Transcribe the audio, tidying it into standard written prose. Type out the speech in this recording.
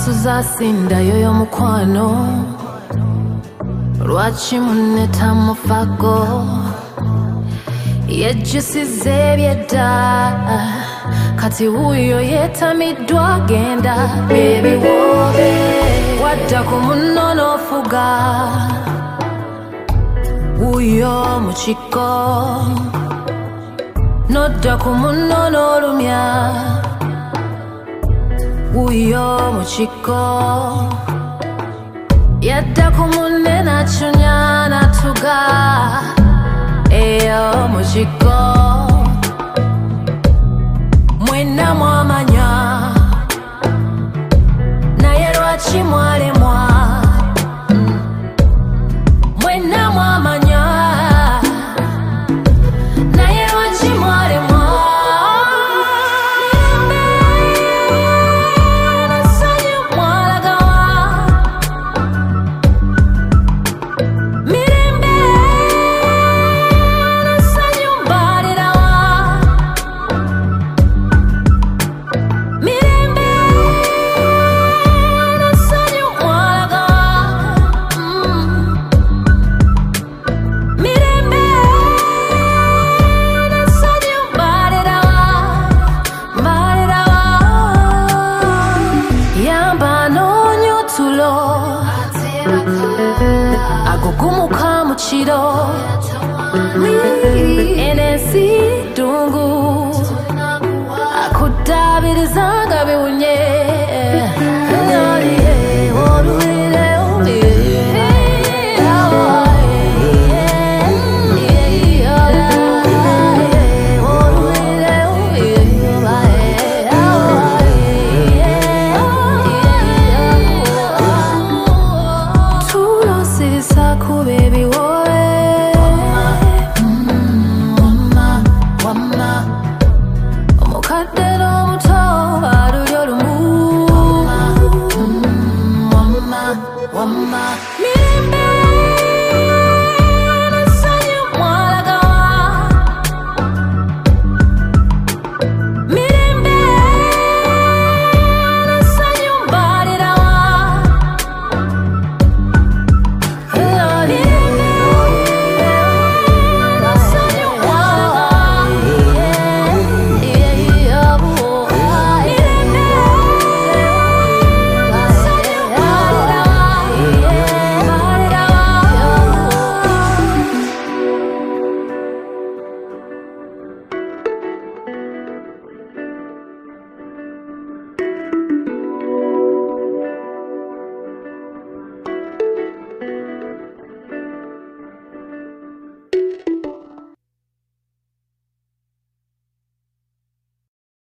Suzasinda yoyo mukwano lwaki muneta mufako yejjusiza ebyedda kati wuyo yetamidwa genda baby wobe wadda ku munno n'ofuga wuyo mukiko nodda ku munno n'olumya wuyo mukiko yadda ku munne nacunya natuga eyo mukiko mwenna mwamanya naye lwaki mwalemwa mwenna mwamanya naye lwaki mwalemwa agugumuka mu kiro enensi ddungu akuddaabiriza nga biwunye